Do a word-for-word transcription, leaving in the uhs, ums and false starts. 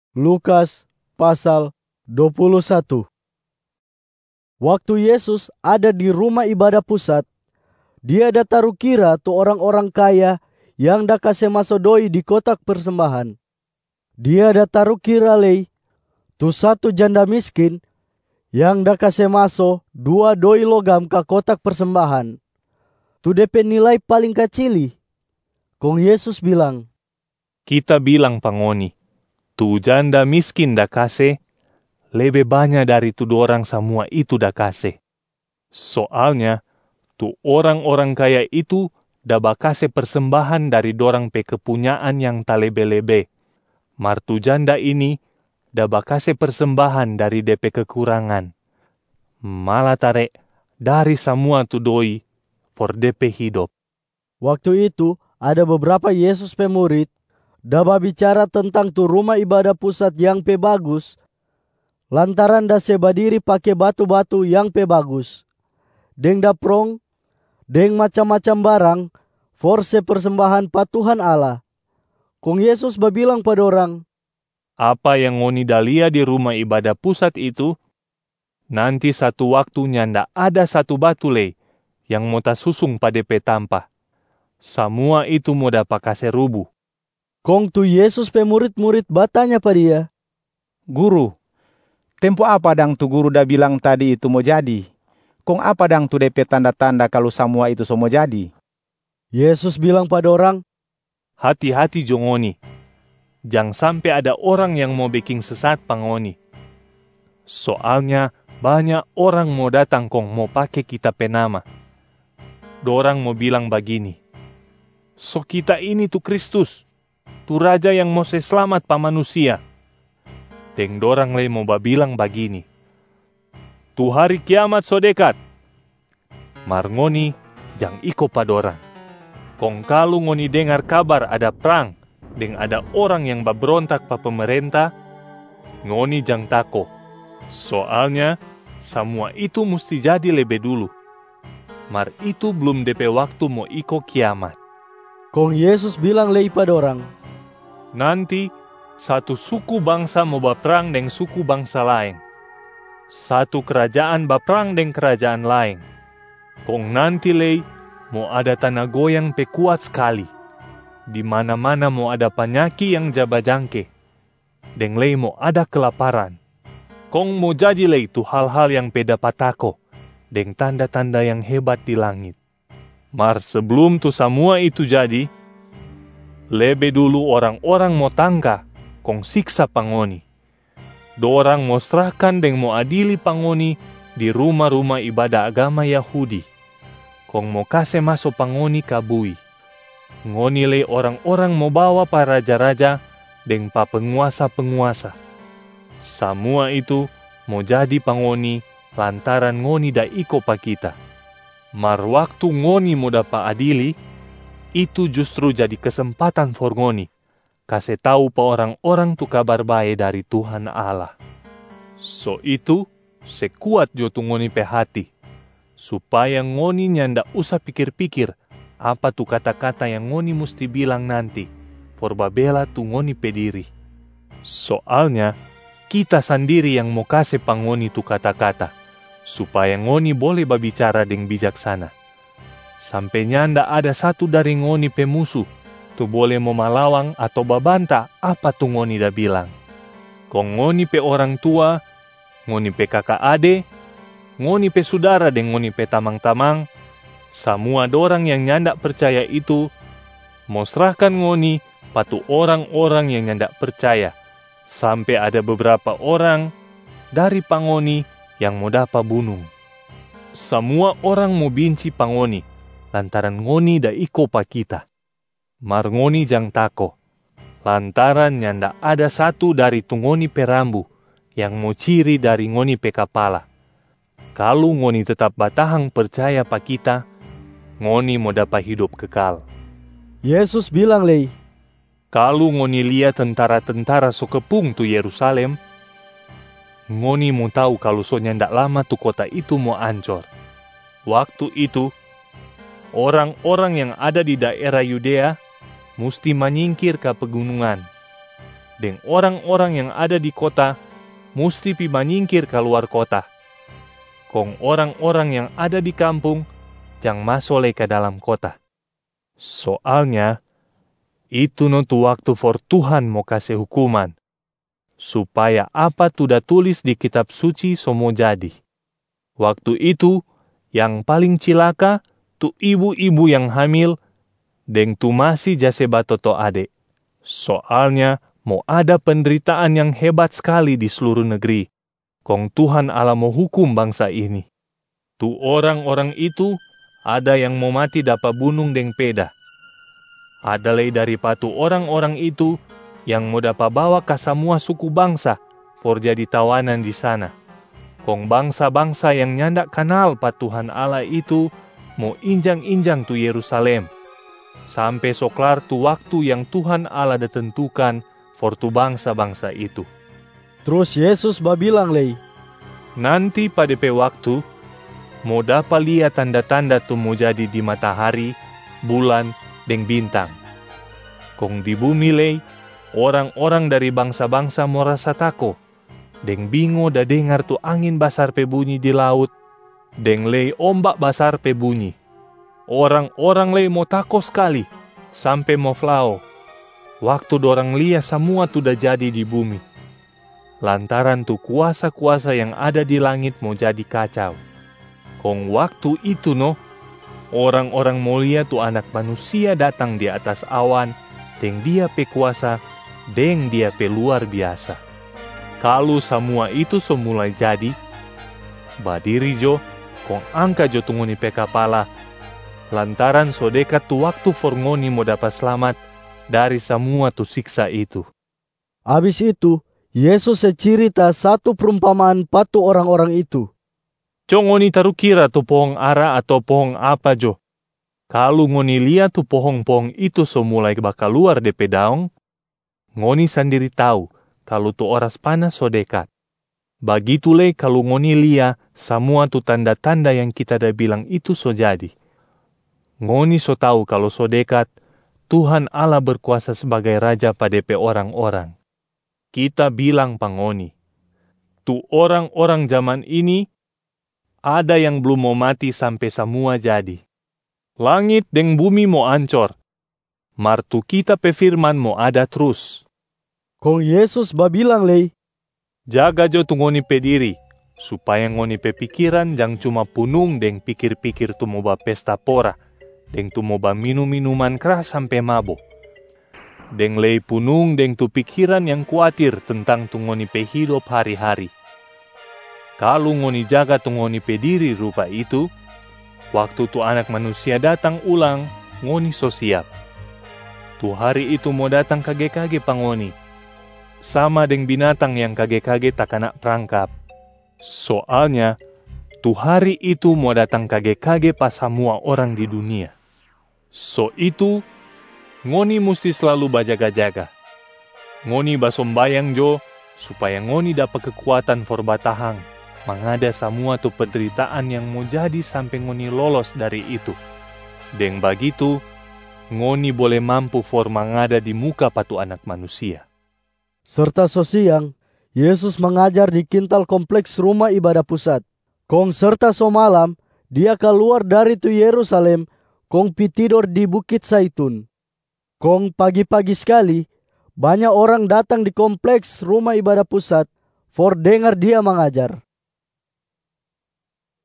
Lukas pasal dua puluh satu. Waktu Yesus ada di rumah ibadah pusat, dia ada taruh kira tu orang-orang kaya yang dah kasih masuk doi di kotak persembahan. Dia ada taruh kira lei tu satu janda miskin yang dah kasih masuk dua doi logam ke kotak persembahan. Tu D P nilai paling kecili. Kong Yesus bilang, "Kita bilang pangoni, tu janda miskin dah kasih lebih banyak dari tu dorang semua itu dah kasih. Soalnya, tu orang-orang kaya itu dah bakasih persembahan dari dorang pe kepunyaan yang talebe-lebe. Mar tu janda ini dah bakasih persembahan dari D P kekurangan. Malah tarik dari semua tu doi for D P hidup." Waktu itu ada beberapa Yesus pe murid dah bicara tentang tu rumah ibadah pusat yang pe bagus, lantaran dah se badiri pake batu-batu yang pe bagus, deng dah prong, deng macam-macam barang for se persembahan pa Tuhan Allah. Kong Yesus babilang pada orang, "Apa yang ngoni dah lihat di rumah ibadah pusat itu, nanti satu waktu nyanda ada satu batu lei yang mau ta susung pada pe tampah. Semua itu mau dapat kasih rubuh." Kong tu Yesus pe murid-murid batanya pada dia, "Guru, tempo apa dang tu guru dah bilang tadi itu mau jadi? Kong apa dang tu D P tanda-tanda kalau semua itu semua jadi?" Yesus bilang pada orang, "Hati-hati jo ngoni. Jangan sampai ada orang yang mau bikin sesat pangoni. Soalnya banyak orang mau datang kong mau pakai kita pe nama. Dorang mau bilang begini, so kita ini tu Kristus, tu raja yang mau selamat pa manusia. Deng dorang lagi mau babilang begini, tu hari kiamat so dekat. Mar ngoni jang iko pa dorang. Kong kalau ngoni dengar kabar ada perang, deng ada orang yang berontak pa pemerintah, ngoni jang tako. Soalnya semua itu mesti jadi lebih dulu. Mar itu belum D P waktu mau iko kiamat." Kong Yesus bilang lagi pada orang, "Nanti satu suku bangsa mau berperang dengan suku bangsa lain. Satu kerajaan berperang dengan kerajaan lain. Kong nanti lei mau ada tanah goyang pe kuat sekali. Di mana-mana mau ada penyakit yang jaba jangke. Deng lei mau ada kelaparan. Kong mau jadi lei tu hal-hal yang pe dapat tako, deng tanda-tanda yang hebat di langit. Mar sebelum tu semua itu jadi, lebih dulu orang-orang mau tangka, kong siksa pangoni. Dorang mau serahkan deng mau adili pangoni di rumah-rumah ibadah agama Yahudi. Kong mau kasih masuk pangoni kabui. Ngoni le orang-orang mau bawa pa raja-raja deng pa penguasa-penguasa. Semua itu mau jadi pangoni lantaran ngoni da iko pa kita. Mar waktu ngoni mau dapat adili, itu justru jadi kesempatan for ngoni kasih tahu pa orang-orang tu kabar baik dari Tuhan Allah. So itu sekuat jo tu ngoni pe hati, supaya ngoni nyanda usah pikir-pikir apa tu kata-kata yang ngoni mesti bilang nanti for babela tu ngoni pe diri. Soalnya kita sendiri yang mau kasih pangoni tu kata-kata, supaya ngoni boleh berbicara dengan bijaksana. Sampai nyanda ada satu dari ngoni pe musuh tu boleh mau malawang atau babanta apa tu ngoni dah bilang. Kong ngoni pe orang tua, ngoni pe kakak ade, ngoni pe saudara deng ngoni pe tamang-tamang, semua dorang yang nyanda percaya itu mau serahkan ngoni patu orang-orang yang nyanda percaya. Sampai ada beberapa orang dari pangoni yang mau dapat bunuh. Semua orang mau benci pangoni lantaran ngoni da iko pa kita. Mar ngoni jang tako, lantaran nyanda ada satu dari tu ngoni pe rambu yang mau ciri dari ngoni pe kepala. Kalau ngoni tetap batahang percaya pa kita, ngoni mau dapat hidup kekal." Yesus bilang lei, "Kalau ngoni lihat tentara-tentara so kepung tu Yerusalem, ngoni mau tahu kalau so nyanda lama tu kota itu mau ancor. Waktu itu, orang-orang yang ada di daerah Yudea mesti menyingkir ke pegunungan. deng orang-orang yang ada di kota musti pi menyingkir keluar kota. Kong orang-orang yang ada di kampung jang masuk ke dalam kota. Soalnya itu no tu waktu for Tuhan mau kasih hukuman, supaya apa tudah tulis di kitab suci semua jadi. Waktu itu yang paling cilaka tu ibu-ibu yang hamil deng tu masih jase batoto ade. Soalnya mau ada penderitaan yang hebat sekali di seluruh negeri. Kong Tuhan Allah mau hukum bangsa ini. Tu orang-orang itu ada yang mau mati dapat bunung deng peda. Ada lei dari patu orang-orang itu yang mau dapat bawa ke semua suku bangsa for jadi tawanan di sana. Kong bangsa-bangsa yang nyandak kenal pa Tuhan Allah itu mau injang-injang tu Yerusalem. Sampai soklar tu waktu yang Tuhan Allah ditentukan for tu bangsa-bangsa itu. Terus Yesus babilang lei, nanti pada pe waktu mau dapat lihat tanda-tanda tu mau jadi di matahari, bulan, deng bintang. Kong di bumi lei, orang-orang dari bangsa-bangsa mau rasa tako, deng bingo da dengar tu angin basar pe bunyi di laut, deng lei ombak basar pe bunyi. Orang-orang lei mau tako sekali, sampai mau flau. Waktu dorang lihat semua tu dah jadi di bumi. Lantaran tu kuasa-kuasa yang ada di langit mau jadi kacau. Kong waktu itu no, orang-orang mulia tu anak manusia datang di atas awan, deng dia pe kuasa, deng dia pe luar biasa. Kalau semua itu semulai jadi, badiri jo, kong angka jo tunguni pe kapala, lantaran so dekat tu waktu for ngoni mau dapat selamat dari semua tu siksa itu. Habis itu, Yesus cerita satu perumpamaan patu orang-orang itu. Co ngoni taruh kira tu pohong ara atau pohong apa jo. Kalau ngoni lihat tu pohong-pohong itu so mulai bakal luar de pe daun, ngoni sendiri tahu kalau tu oras panas so dekat. Begitu le kalau ngoni lihat semua tu tanda-tanda yang kita dah bilang itu so jadi. Ngoni so tahu kalau so dekat, Tuhan Allah berkuasa sebagai Raja pada pe orang-orang. Kita bilang pangoni, tu orang-orang zaman ini, ada yang belum mau mati sampai semua jadi. Langit deng bumi mau ancor. Martu kita pe firman mau ada terus. Kong Yesus babilang lei, jaga jo tu ngoni pe diri, supaya ngoni pe pikiran jang cuma punung deng pikir-pikir tu mau ba pesta pora, deng tu mau ba minum-minuman keras sampai mabuk. Deng lei punung deng tu pikiran yang khawatir tentang tu ngoni pe hidup hari-hari. Kalau ngoni jaga tu ngoni pe diri rupa itu, waktu tu anak manusia datang ulang, ngoni so siap. Tu hari itu mau datang kage-kage pangoni, sama deng binatang yang kage-kage tak kena perangkap. Soalnya, tu hari itu mau datang kage-kage pas semua orang di dunia. So itu, ngoni mesti selalu bajaga-jaga. Ngoni basombayang jo, supaya ngoni dapat kekuatan for batahang, mengada semua tu penderitaan yang mau jadi sampai ngoni lolos dari itu. Deng begitu, ngoni boleh mampu for mengada di muka patu anak manusia. Serta sosiang, Yesus mengajar di kintal kompleks rumah ibadah pusat. Kong serta so malam, dia keluar dari tu Yerusalem, kong pi tidur di Bukit Zaitun. Kong pagi-pagi sekali, banyak orang datang di kompleks rumah ibadah pusat for dengar dia mengajar.